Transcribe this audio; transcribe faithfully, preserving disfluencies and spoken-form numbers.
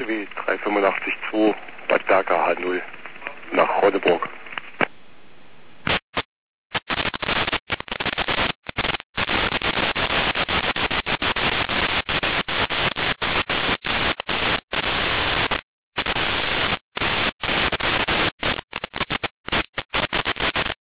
H D W drei fünfundachtzig zwei Bad Berka H null nach Rodeburg.